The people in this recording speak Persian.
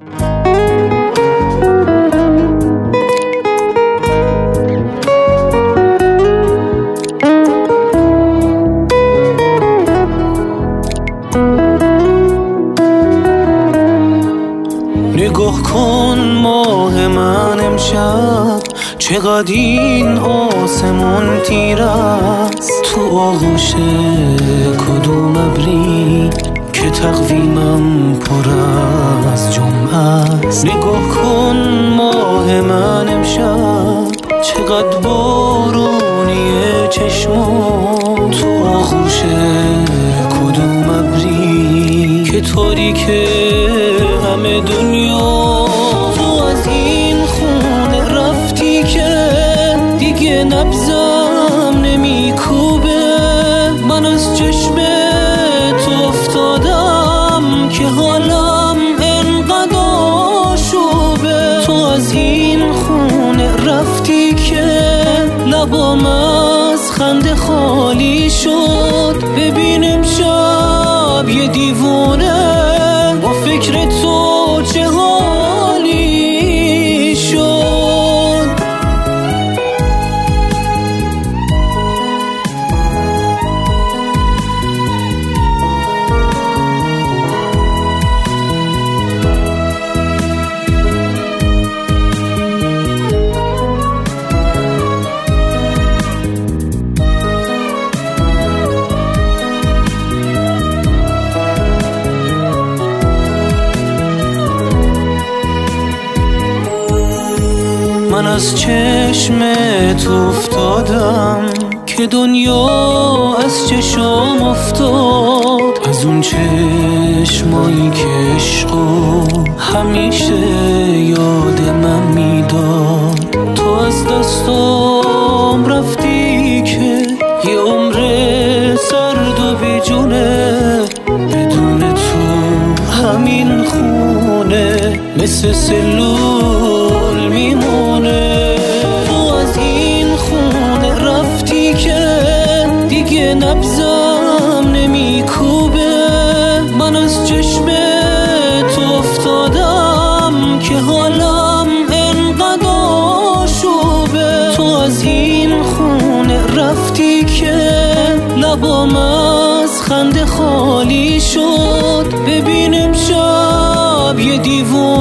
نگاه کن ماه من امشب چقدر این آسمون تیر است، تو آغوش کدوم ابری که تقویمم پر از جمعه است. نگاه کن ماه من امشب چقدر بارونیه چشمان، تو آغوش کدوم ابری که تاریکه همه دنیا. تو از این خونه رفتی که دیگه نبضم نمیکوبه، من از چشم تو افتادم که حالم انقدر آشوبه. تو از این خونه رفتی که لبام از خنده خالی شد. ببین امشب یه دیوونه با فکر تو چه حالی شد. من از چشم تو افتادم که دنیا از چشم افتاد، از اون چشمایی که عشقو همیشه یاد من میداد. تو از دستام رفتی که یه عمر سرد و بیجونه، بدون تو همین خونه مثل سلول میمونه. تو از این خونه رفتی که دیگه نبضم نمیکوبه، من از چشم تو افتادم که حالم انقدر آشوبه. تو از این خونه رفتی که لبام از خنده خالی شد. ببین امشب یه دیوونه